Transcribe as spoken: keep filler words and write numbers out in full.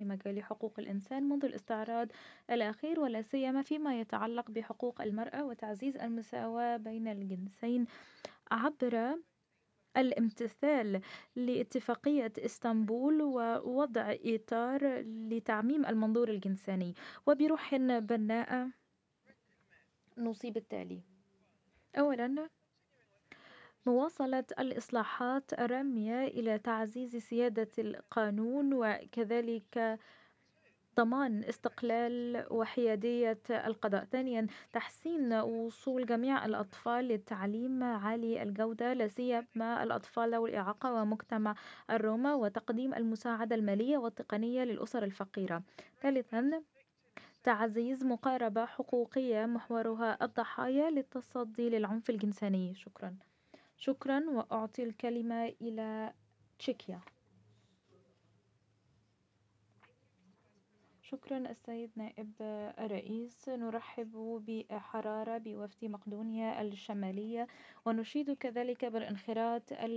مجال حقوق الإنسان منذ الاستعراض الأخير، ولا سيما فيما يتعلق بحقوق المرأة وتعزيز المساواة بين الجنسين عبر الامتثال لاتفاقية إسطنبول ووضع إطار لتعميم المنظور الجنساني. وبروح بناءة نصيب التالي: أولاً، مواصلة الإصلاحات الرامية إلى تعزيز سيادة القانون وكذلك ضمان استقلال وحيادية القضاء. ثانيا، تحسين وصول جميع الأطفال للتعليم عالي الجودة، لا سيما الأطفال ذوي الإعاقة ومجتمع الروما، وتقديم المساعدة المالية والتقنية للأسر الفقيرة. ثالثا، تعزيز مقاربة حقوقية محورها الضحايا للتصدي للعنف الجنساني. شكرا. شكرا، وأعطي الكلمة إلى تشيكيا. شكرا السيد نائب الرئيس. نرحب بحرارة بوفد مقدونيا الشمالية، ونشيد كذلك بالانخراط